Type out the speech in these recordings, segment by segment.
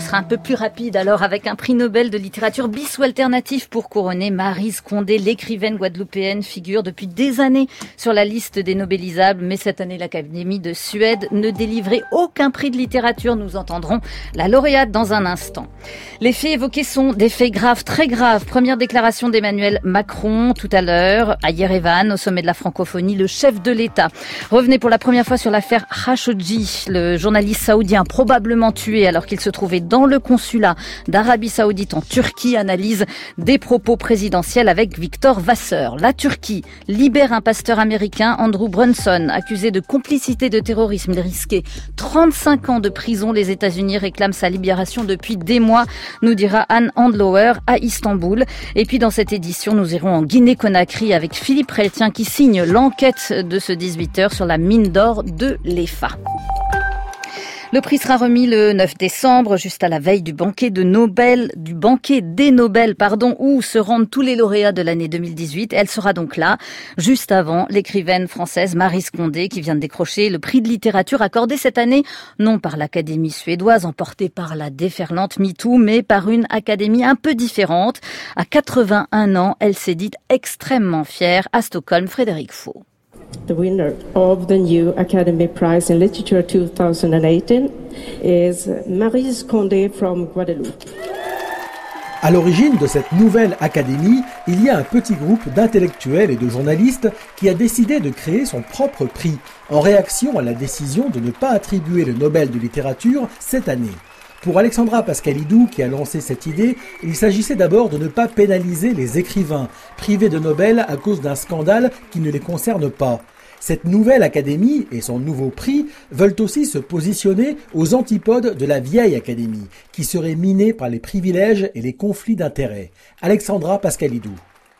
sera un peu plus rapide alors avec un prix Nobel de littérature bis ou alternatif pour couronner Maryse Condé. L'écrivaine guadeloupéenne figure depuis des années sur la liste des Nobelisables, mais cette année l'Académie de Suède ne délivrait aucun prix de littérature. Nous entendrons la lauréate dans un instant. Les faits évoqués sont des faits graves, très graves. Première déclaration d'Emmanuel Macron tout à l'heure à Yerevan, au sommet de la francophonie. Le chef de l'État revenait pour la première fois sur l'affaire Khashoggi, le journaliste saoudien probablement tué alors qu'il se trouvait dans le consulat d'Arabie Saoudite en Turquie. Analyse des propos présidentiels avec Victor Vasseur. La Turquie libère un pasteur américain, Andrew Brunson, accusé de complicité de terrorisme. Il risquait 35 ans de prison. Les États-Unis réclament sa libération depuis des mois, nous dira Anne Handlower à Istanbul. Et puis dans cette édition, nous irons en Guinée-Conakry avec Philippe Reltien qui signe l'enquête de ce 18h sur la mine d'or de l'EFA. Le prix sera remis le 9 décembre, juste à la veille du banquet des Nobel, où se rendent tous les lauréats de l'année 2018. Elle sera donc là, juste avant l'écrivaine française Maryse Condé, qui vient de décrocher le prix de littérature accordé cette année, non par l'Académie suédoise, emportée par la déferlante MeToo, mais par une académie un peu différente. À 81 ans, elle s'est dite extrêmement fière. À Stockholm, Frédéric Faux. The winner of the new Academy Prize in Literature 2018 is Maryse Condé from Guadeloupe. À l'origine de cette nouvelle académie, il y a un petit groupe d'intellectuels et de journalistes qui a décidé de créer son propre prix, en réaction à la décision de ne pas attribuer le Nobel de littérature cette année. Pour Alexandra Pascalidou, qui a lancé cette idée, il s'agissait d'abord de ne pas pénaliser les écrivains, privés de Nobel à cause d'un scandale qui ne les concerne pas. Cette nouvelle académie et son nouveau prix veulent aussi se positionner aux antipodes de la vieille académie, qui serait minée par les privilèges et les conflits d'intérêts. Alexandra Pascalidou.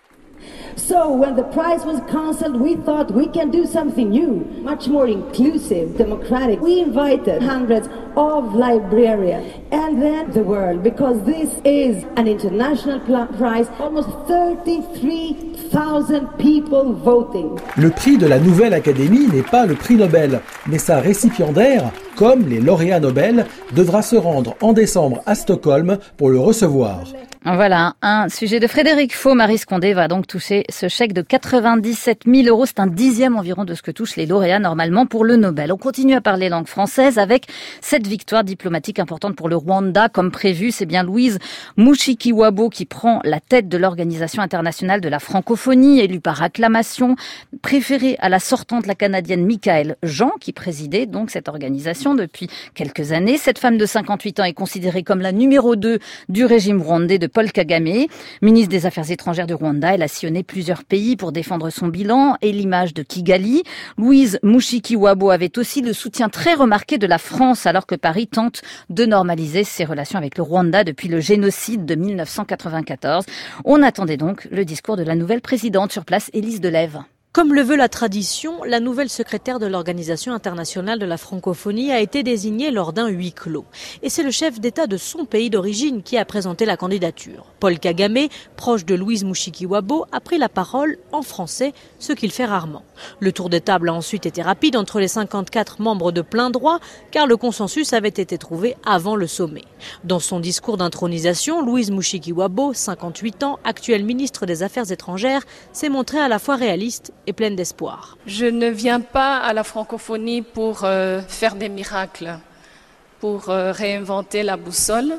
So when the prize was cancelled, we thought we can do something new, much more inclusive, democratic. We invited hundreds of librarians and then the world, because this is an international prize, almost 33,000 people voting. Le prix de la nouvelle académie n'est pas le prix Nobel, mais sa récipiendaire, comme les lauréats Nobel, devra se rendre en décembre à Stockholm pour le recevoir. Voilà, un sujet de Frédéric Faux. Maryse Condé va donc toucher ce chèque de 97 000 €. C'est un dixième environ de ce que touchent les lauréats normalement pour le Nobel. On continue à parler langue française avec cette victoire diplomatique importante pour le Rwanda. Comme prévu, c'est bien Louise Mushikiwabo qui prend la tête de l'Organisation internationale de la francophonie, élue par acclamation, préférée à la sortante, la Canadienne Michaëlle Jean, qui présidait donc cette organisation depuis quelques années. Cette femme de 58 ans est considérée comme la numéro 2 du régime rwandais de Paul Kagame, ministre des Affaires étrangères du Rwanda. Elle a sillonné plusieurs pays pour défendre son bilan et l'image de Kigali. Louise Mushikiwabo avait aussi le soutien très remarqué de la France alors que Paris tente de normaliser ses relations avec le Rwanda depuis le génocide de 1994. On attendait donc le discours de la nouvelle présidente sur place, Élise Delève. Comme le veut la tradition, la nouvelle secrétaire de l'Organisation internationale de la francophonie a été désignée lors d'un huis clos. Et c'est le chef d'État de son pays d'origine qui a présenté la candidature. Paul Kagame, proche de Louise Mushikiwabo, a pris la parole en français, ce qu'il fait rarement. Le tour de table a ensuite été rapide entre les 54 membres de plein droit, car le consensus avait été trouvé avant le sommet. Dans son discours d'intronisation, Louise Mushikiwabo, 58 ans, actuelle ministre des Affaires étrangères, s'est montrée à la fois réaliste et pleine d'espoir. Je ne viens pas à la francophonie pour faire des miracles, pour réinventer la boussole,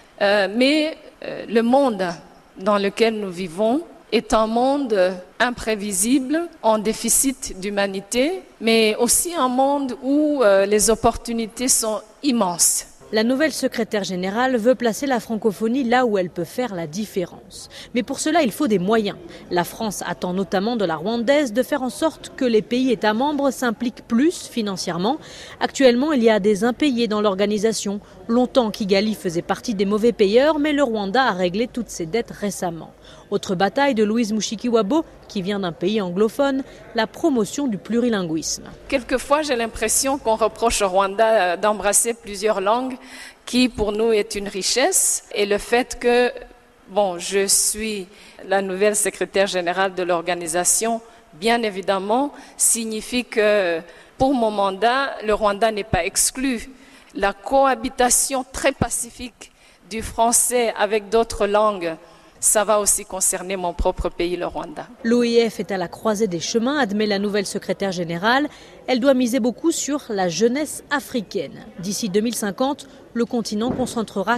mais le monde dans lequel nous vivons est un monde imprévisible, en déficit d'humanité, mais aussi un monde où les opportunités sont immenses. La nouvelle secrétaire générale veut placer la francophonie là où elle peut faire la différence. Mais pour cela, il faut des moyens. La France attend notamment de la rwandaise de faire en sorte que les pays États membres s'impliquent plus financièrement. Actuellement, il y a des impayés dans l'organisation. Longtemps, Kigali faisait partie des mauvais payeurs, mais le Rwanda a réglé toutes ses dettes récemment. Autre bataille de Louise Mushikiwabo, qui vient d'un pays anglophone, la promotion du plurilinguisme. Quelquefois, j'ai l'impression qu'on reproche au Rwanda d'embrasser plusieurs langues, qui pour nous est une richesse. Et le fait que, je suis la nouvelle secrétaire générale de l'organisation, bien évidemment, signifie que pour mon mandat, le Rwanda n'est pas exclu. La cohabitation très pacifique du français avec d'autres langues, ça va aussi concerner mon propre pays, le Rwanda. L'OIF est à la croisée des chemins, admet la nouvelle secrétaire générale. Elle doit miser beaucoup sur la jeunesse africaine. D'ici 2050, le continent concentrera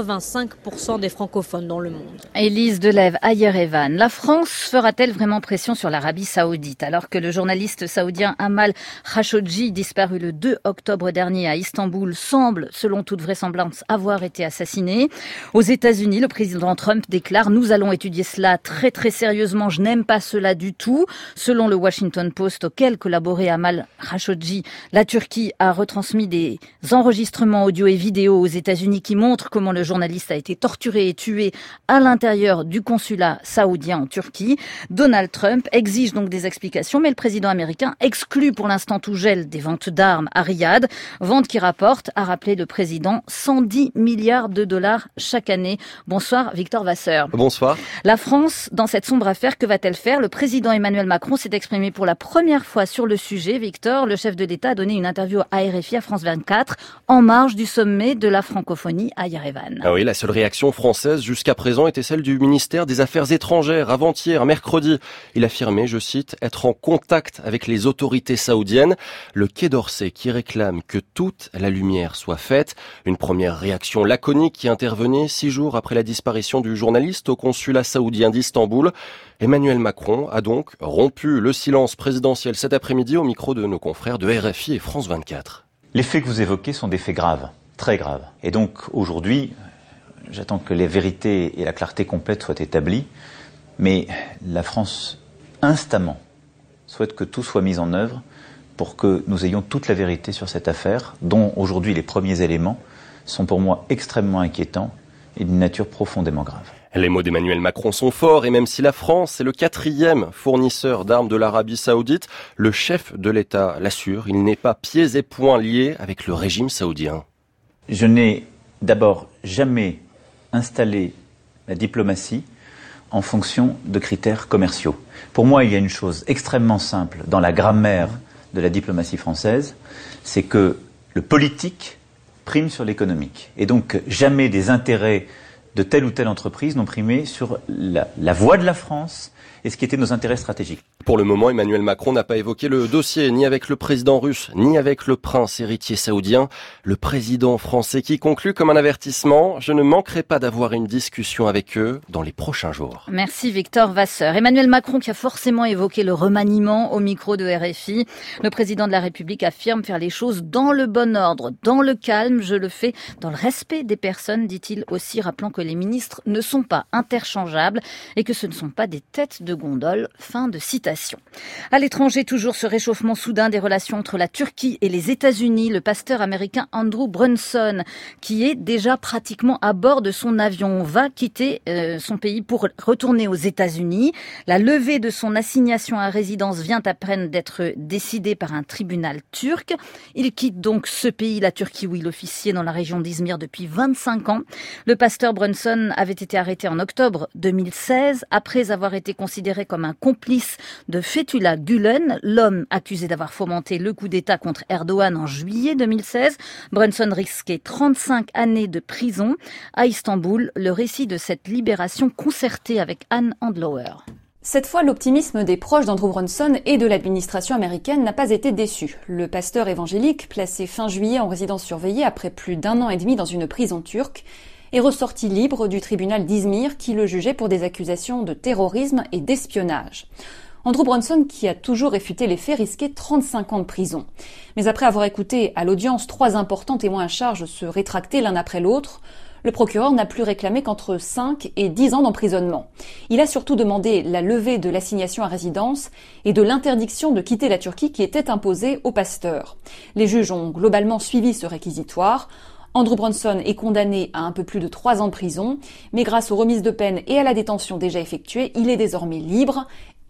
85% des francophones dans le monde. Élise Delève à Yerevan. La France fera-t-elle vraiment pression sur l'Arabie Saoudite alors que le journaliste saoudien Amal Khashoggi, disparu le 2 octobre dernier à Istanbul, semble, selon toute vraisemblance, avoir été assassiné? Aux États-Unis, le président Trump déclare « Nous allons étudier cela très très sérieusement, je n'aime pas cela du tout ». Selon le Washington Post, auquel collaborait Amal Khashoggi, la Turquie a retransmis des enregistrements audio et vidéo aux États-Unis qui montrent comment le journaliste a été torturé et tué à l'intérieur du consulat saoudien en Turquie. Donald Trump exige donc des explications, mais le président américain exclut pour l'instant tout gel des ventes d'armes à Riyad. Vente qui rapporte, a rappelé le président, 110 milliards de dollars chaque année. Bonsoir Victor Vasseur. Bonsoir. La France, dans cette sombre affaire, que va-t-elle faire? Le président Emmanuel Macron s'est exprimé pour la première fois sur le sujet. Victor, le chef de l'État a donné une interview à RFI, à France 24, en marge du sommet de la francophonie à Yerevan. Ah oui, la seule réaction française jusqu'à présent était celle du ministère des Affaires étrangères avant-hier, mercredi. Il affirmait, je cite, être en contact avec les autorités saoudiennes. Le Quai d'Orsay qui réclame que toute la lumière soit faite. Une première réaction laconique qui intervenait 6 jours après la disparition du journaliste au consulat saoudien d'Istanbul. Emmanuel Macron a donc rompu le silence présidentiel cet après-midi au micro de nos confrères de RFI et France 24. Les faits que vous évoquez sont des faits graves. Très grave. Et donc aujourd'hui, j'attends que les vérités et la clarté complète soient établies, mais la France instamment souhaite que tout soit mis en œuvre pour que nous ayons toute la vérité sur cette affaire, dont aujourd'hui les premiers éléments sont pour moi extrêmement inquiétants et d'une nature profondément grave. Les mots d'Emmanuel Macron sont forts et même si la France est le 4e fournisseur d'armes de l'Arabie Saoudite, le chef de l'État l'assure, il n'est pas pieds et poings lié avec le régime saoudien. Je n'ai d'abord jamais installé la diplomatie en fonction de critères commerciaux. Pour moi, il y a une chose extrêmement simple dans la grammaire de la diplomatie française, c'est que le politique prime sur l'économique. Et donc, jamais des intérêts de telle ou telle entreprise n'ont primé sur la voie de la France et ce qui était nos intérêts stratégiques. Pour le moment, Emmanuel Macron n'a pas évoqué le dossier ni avec le président russe, ni avec le prince héritier saoudien. Le président français qui conclut comme un avertissement, je ne manquerai pas d'avoir une discussion avec eux dans les prochains jours. Merci Victor Vasseur. Emmanuel Macron qui a forcément évoqué le remaniement au micro de RFI. Le président de la République affirme faire les choses dans le bon ordre, dans le calme. Je le fais dans le respect des personnes, dit-il aussi, rappelant que les ministres ne sont pas interchangeables et que ce ne sont pas des têtes de gondole. Fin de citation. À l'étranger, toujours ce réchauffement soudain des relations entre la Turquie et les États-Unis. Le pasteur américain Andrew Brunson, qui est déjà pratiquement à bord de son avion, va quitter son pays pour retourner aux États-Unis. La levée de son assignation à résidence vient à peine d'être décidée par un tribunal turc. Il quitte donc ce pays, la Turquie, où il officiait dans la région d'Izmir depuis 25 ans. Le pasteur Brunson avait été arrêté en octobre 2016 après avoir été considéré comme un complice de Fethullah Gülen, l'homme accusé d'avoir fomenté le coup d'État contre Erdogan en juillet 2016. Brunson risquait 35 années de prison. À Istanbul, le récit de cette libération concertée avec Anne Handlower. Cette fois, l'optimisme des proches d'Andrew Brunson et de l'administration américaine n'a pas été déçu. Le pasteur évangélique, placé fin juillet en résidence surveillée après plus d'1 an et demi dans une prison turque, est ressorti libre du tribunal d'Izmir qui le jugeait pour des accusations de terrorisme et d'espionnage. Andrew Brunson, qui a toujours réfuté les faits, risquait 35 ans de prison. Mais après avoir écouté à l'audience 3 importants témoins à charge se rétracter l'un après l'autre, le procureur n'a plus réclamé qu'entre 5 et 10 ans d'emprisonnement. Il a surtout demandé la levée de l'assignation à résidence et de l'interdiction de quitter la Turquie qui était imposée au pasteur. Les juges ont globalement suivi ce réquisitoire. Andrew Brunson est condamné à un peu plus de 3 ans de prison, mais grâce aux remises de peine et à la détention déjà effectuée, il est désormais libre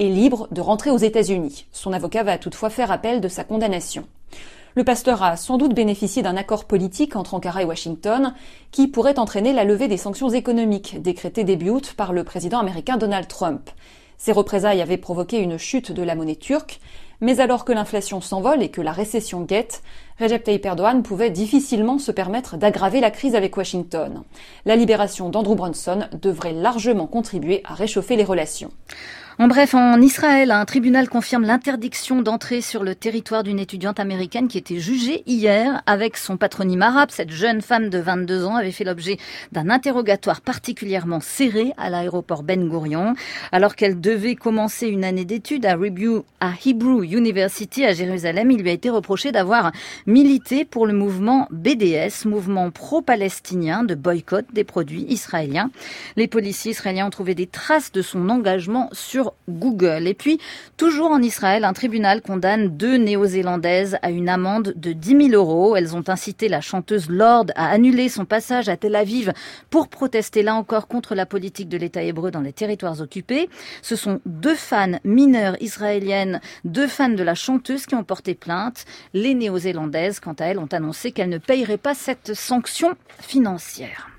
de rentrer aux États-Unis. Son avocat va toutefois faire appel de sa condamnation. Le pasteur a sans doute bénéficié d'un accord politique entre Ankara et Washington qui pourrait entraîner la levée des sanctions économiques décrétées début août par le président américain Donald Trump. Ces représailles avaient provoqué une chute de la monnaie turque, Mais alors que l'inflation s'envole et que la récession guette, Recep Tayyip Erdogan pouvait difficilement se permettre d'aggraver la crise avec Washington. La libération d'Andrew Brunson devrait largement contribuer à réchauffer les relations. En bref, en Israël, un tribunal confirme l'interdiction d'entrer sur le territoire d'une étudiante américaine qui était jugée hier avec son patronyme arabe. Cette jeune femme de 22 ans avait fait l'objet d'un interrogatoire particulièrement serré à l'aéroport Ben Gurion. Alors qu'elle devait commencer une année d'études à Hebrew University à Jérusalem, il lui a été reproché d'avoir milité pour le mouvement BDS, mouvement pro-palestinien de boycott des produits israéliens. Les policiers israéliens ont trouvé des traces de son engagement sur Google. Et puis, toujours en Israël, un tribunal condamne 2 Néo-Zélandaises à une amende de 10 000 €. Elles ont incité la chanteuse Lorde à annuler son passage à Tel Aviv pour protester là encore contre la politique de l'État hébreu dans les territoires occupés. Ce sont 2 fans mineures israéliennes, 2 fans de la chanteuse qui ont porté plainte. Les Néo-Zélandaises, quant à elles, ont annoncé qu'elles ne paieraient pas cette sanction financière.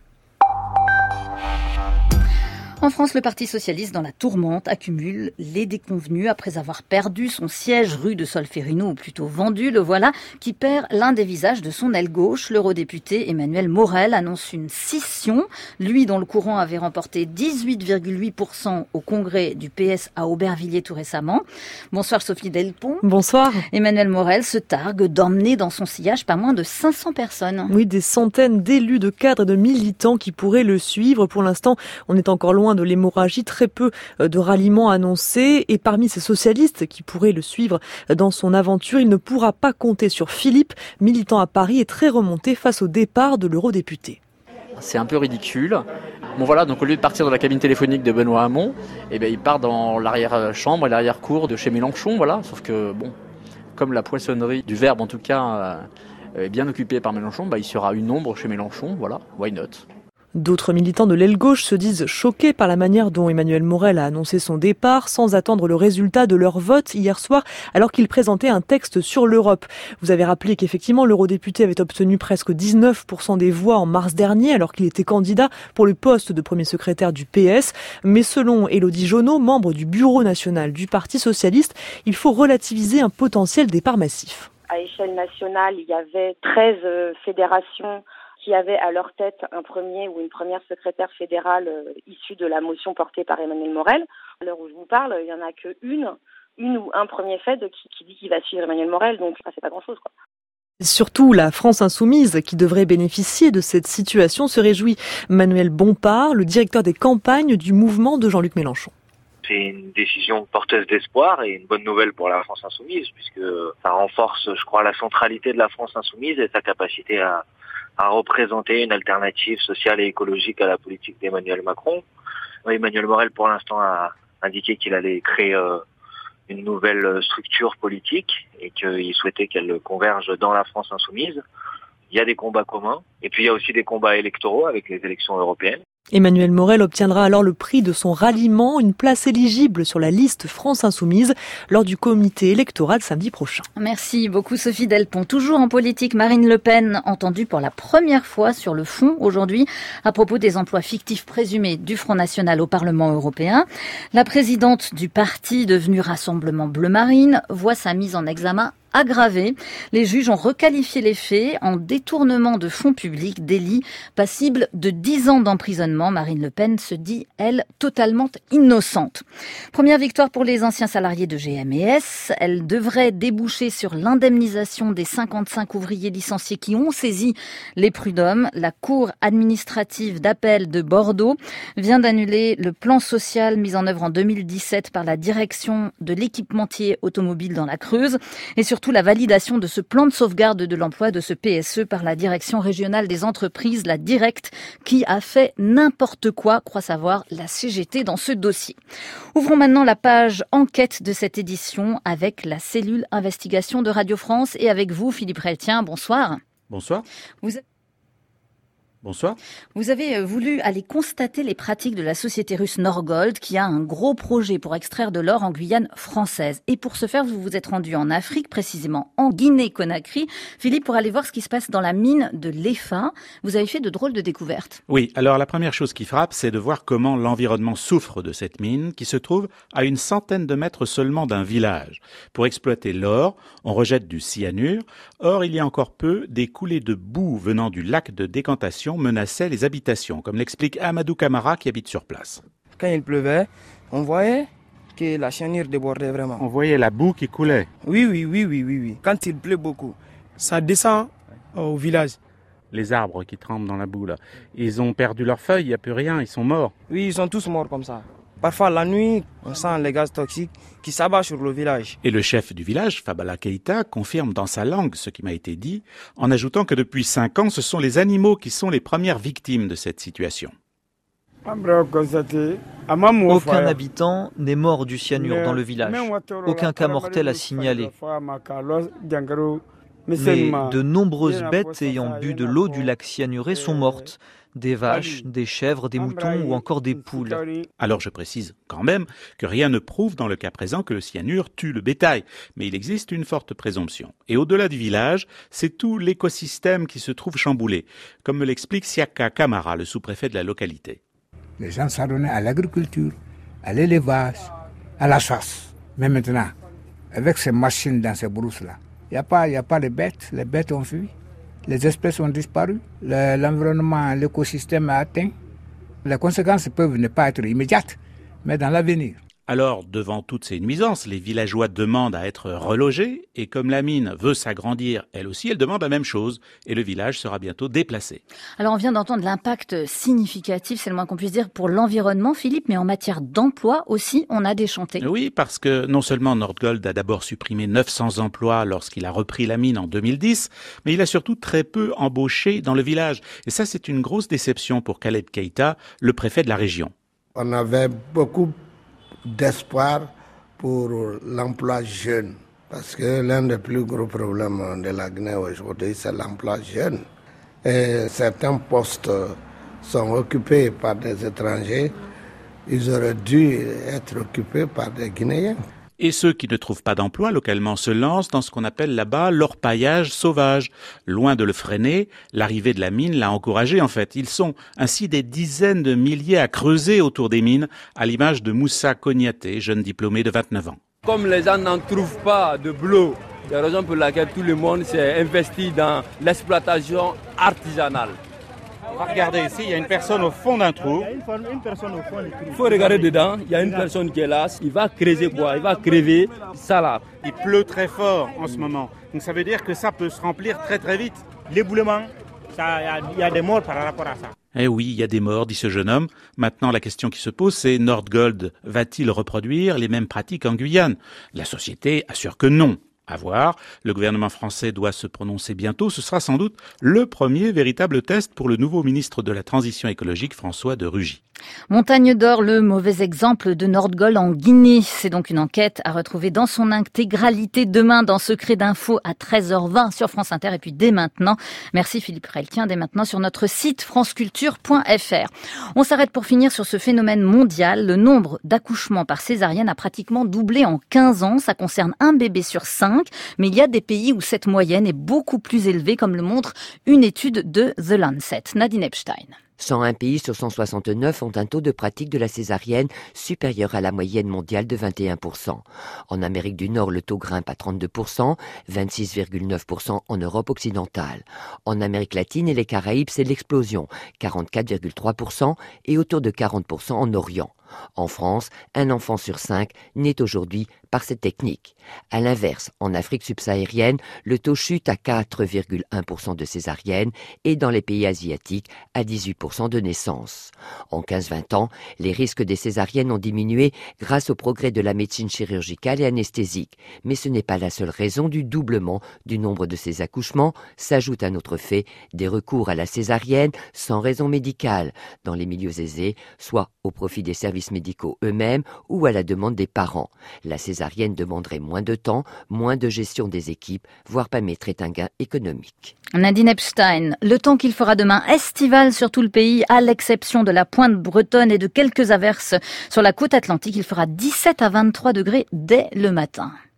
En France, le Parti socialiste, dans la tourmente, accumule les déconvenus après avoir perdu son siège rue de Solferino, ou plutôt vendu. Le voilà qui perd l'un des visages de son aile gauche. L'eurodéputé Emmanuel Morel annonce une scission. Lui, dont le courant avait remporté 18,8% au congrès du PS à Aubervilliers tout récemment. Bonsoir Sophie Delpont. Bonsoir. Emmanuel Morel se targue d'emmener dans son sillage pas moins de 500 personnes. Oui, des centaines d'élus, de cadres et de militants qui pourraient le suivre. Pour l'instant, on est encore loin de l'hémorragie, très peu de ralliements annoncés. Et parmi ces socialistes qui pourraient le suivre dans son aventure, il ne pourra pas compter sur Philippe, militant à Paris et très remonté face au départ de l'eurodéputé. C'est un peu ridicule. Bon voilà, donc au lieu de partir dans la cabine téléphonique de Benoît Hamon, il part dans l'arrière-chambre et l'arrière-cour de chez Mélenchon, voilà. Sauf que bon, comme la poissonnerie du Verbe en tout cas est bien occupée par Mélenchon, il sera une ombre chez Mélenchon, voilà, why not ? D'autres militants de l'aile gauche se disent choqués par la manière dont Emmanuel Morel a annoncé son départ sans attendre le résultat de leur vote hier soir alors qu'il présentait un texte sur l'Europe. Vous avez rappelé qu'effectivement l'eurodéputé avait obtenu presque 19% des voix en mars dernier alors qu'il était candidat pour le poste de premier secrétaire du PS. Mais selon Élodie Jauneau, membre du bureau national du Parti socialiste, il faut relativiser un potentiel départ massif. À échelle nationale, il y avait 13 fédérations qui avaient à leur tête un premier ou une première secrétaire fédérale issue de la motion portée par Emmanuel Morel. À l'heure où je vous parle, il n'y en a qu'une ou un premier Fed qui dit qu'il va suivre Emmanuel Morel, donc c'est pas grand-chose, quoi. Surtout, la France insoumise, qui devrait bénéficier de cette situation, se réjouit. Manuel Bompard, le directeur des campagnes du mouvement de Jean-Luc Mélenchon. C'est une décision porteuse d'espoir et une bonne nouvelle pour la France insoumise, puisque ça renforce, je crois, la centralité de la France insoumise et sa capacité à représenter une alternative sociale et écologique à la politique d'Emmanuel Macron. Emmanuel Morel, pour l'instant, a indiqué qu'il allait créer une nouvelle structure politique et qu'il souhaitait qu'elle converge dans la France insoumise. Il y a des combats communs et puis il y a aussi des combats électoraux avec les élections européennes. Emmanuel Morel obtiendra alors le prix de son ralliement, une place éligible sur la liste France Insoumise lors du comité électoral samedi prochain. Merci beaucoup Sophie Delpont. Toujours en politique, Marine Le Pen, entendue pour la première fois sur le fond aujourd'hui à propos des emplois fictifs présumés du Front National au Parlement européen. La présidente du parti devenu Rassemblement Bleu Marine voit sa mise en examen aggravée. Les juges ont requalifié les faits en détournement de fonds publics, délit passible de 10 ans d'emprisonnement. Marine Le Pen se dit, elle, totalement innocente. Première victoire pour les anciens salariés de GMS. Elle devrait déboucher sur l'indemnisation des 55 ouvriers licenciés qui ont saisi les prud'hommes. La Cour administrative d'appel de Bordeaux vient d'annuler le plan social mis en œuvre en 2017 par la direction de l'équipementier automobile dans la Creuse et surtout la validation de ce plan de sauvegarde de l'emploi de ce PSE par la direction régionale des entreprises, la Directe, qui a fait n'importe quoi, croit savoir la CGT dans ce dossier. Ouvrons maintenant la page enquête de cette édition avec la cellule investigation de Radio France et avec vous, Philippe Reltien. Bonsoir. Bonsoir. Vous êtes Bonsoir. Vous avez voulu aller constater les pratiques de la société russe Norgold qui a un gros projet pour extraire de l'or en Guyane française. Et pour ce faire, vous vous êtes rendu en Afrique, précisément en Guinée-Conakry, Philippe, pour aller voir ce qui se passe dans la mine de l'EFA. Vous avez fait de drôles de découvertes. Oui, alors la première chose qui frappe, c'est de voir comment l'environnement souffre de cette mine qui se trouve à une centaine de mètres seulement d'un village. Pour exploiter l'or, on rejette du cyanure. Or, il y a encore peu, des coulées de boue venant du lac de décantation menaçaient les habitations, comme l'explique Amadou Camara qui habite sur place. Quand il pleuvait, on voyait que la cyanure débordait vraiment. On voyait la boue qui coulait. Oui. Quand il pleut beaucoup, ça descend au village. Les arbres qui trempent dans la boue, là, ils ont perdu leurs feuilles, il n'y a plus rien, ils sont morts. Oui, ils sont tous morts comme ça. Parfois, la nuit, on sent les gaz toxiques qui s'abattent sur le village. Et le chef du village, Fabala Keïta, confirme dans sa langue ce qui m'a été dit, en ajoutant que depuis 5 ans, ce sont les animaux qui sont les premières victimes de cette situation. Aucun habitant n'est mort du cyanure dans le village. Aucun cas mortel à signaler. Mais de nombreuses bêtes ayant bu de l'eau du lac cyanuré sont mortes. Des vaches, des chèvres, des moutons ou encore des poules. Alors je précise quand même que rien ne prouve dans le cas présent que le cyanure tue le bétail, mais il existe une forte présomption. Et au-delà du village, c'est tout l'écosystème qui se trouve chamboulé, comme me l'explique Siaka Kamara, le sous-préfet de la localité. Les gens s'adonnaient à l'agriculture, à l'élevage, à la chasse. Mais maintenant, avec ces machines dans ces brousses-là, il n'y a pas de bêtes, les bêtes ont fui. Les espèces ont disparu, l'environnement, l'écosystème a atteint. Les conséquences peuvent ne pas être immédiates, mais dans l'avenir. Alors, devant toutes ces nuisances, les villageois demandent à être relogés, et comme la mine veut s'agrandir, elle aussi, elle demande la même chose, et le village sera bientôt déplacé. Alors, on vient d'entendre l'impact significatif, c'est le moins qu'on puisse dire, pour l'environnement, Philippe, mais en matière d'emploi aussi, on a déchanté. Oui, parce que non seulement Nordgold a d'abord supprimé 900 emplois lorsqu'il a repris la mine en 2010, mais il a surtout très peu embauché dans le village. Et ça, c'est une grosse déception pour Khaled Keïta, le préfet de la région. On avait beaucoup d'espoir pour l'emploi jeune. Parce que l'un des plus gros problèmes de la Guinée aujourd'hui, c'est l'emploi jeune. Et certains postes sont occupés par des étrangers. Ils auraient dû être occupés par des Guinéens. Et ceux qui ne trouvent pas d'emploi localement se lancent dans ce qu'on appelle là-bas l'orpaillage sauvage. Loin de le freiner, l'arrivée de la mine l'a encouragé en fait. Ils sont ainsi des dizaines de milliers à creuser autour des mines, à l'image de Moussa Kognaté, jeune diplômé de 29 ans. Comme les gens n'en trouvent pas de boulot, c'est la raison pour laquelle tout le monde s'est investi dans l'exploitation artisanale. Regardez ici, il y a une personne au fond d'un trou. Il faut regarder dedans, il y a une personne qui est là, il va creuser quoi, il va crever ça là. Il pleut très fort en ce moment, donc ça veut dire que ça peut se remplir très très vite. L'éboulement, il y a des morts par rapport à ça. Eh oui, il y a des morts, dit ce jeune homme. Maintenant, la question qui se pose, c'est Nordgold va-t-il reproduire les mêmes pratiques en Guyane ? La société assure que non. À voir, le gouvernement français doit se prononcer bientôt. Ce sera sans doute le premier véritable test pour le nouveau ministre de la Transition écologique, François de Rugy. Montagne d'Or, le mauvais exemple de Nordgold en Guinée. C'est donc une enquête à retrouver dans son intégralité demain dans Secret d'Info à 13h20 sur France Inter et puis dès maintenant. Merci Philippe Reltien, dès maintenant sur notre site franceculture.fr. On s'arrête pour finir sur ce phénomène mondial. Le nombre d'accouchements par césarienne a pratiquement doublé en 15 ans. Ça concerne un bébé sur 5, mais il y a des pays où cette moyenne est beaucoup plus élevée, comme le montre une étude de The Lancet. Nadine Epstein. 101 pays sur 169 ont un taux de pratique de la césarienne supérieur à la moyenne mondiale de 21%. En Amérique du Nord, le taux grimpe à 32%, 26,9% en Europe occidentale. En Amérique latine et les Caraïbes, c'est l'explosion, 44,3% et autour de 40% en Orient. En France, un enfant sur 5 naît aujourd'hui par cette technique. À l'inverse, en Afrique subsaharienne, le taux chute à 4,1% de césariennes et dans les pays asiatiques à 18%. 40% de naissances. En 15-20 ans, les risques des césariennes ont diminué grâce au progrès de la médecine chirurgicale et anesthésique. Mais ce n'est pas la seule raison du doublement du nombre de ces accouchements. S'ajoute un autre fait, des recours à la césarienne sans raison médicale dans les milieux aisés, soit au profit des services médicaux eux-mêmes ou à la demande des parents. La césarienne demanderait moins de temps, moins de gestion des équipes, voire permettrait un gain économique. Nadine Epstein, le temps qu'il fera demain estival sur tout le pays, à l'exception de la pointe bretonne et de quelques averses sur la côte atlantique, il fera 17 à 23 degrés dès le matin.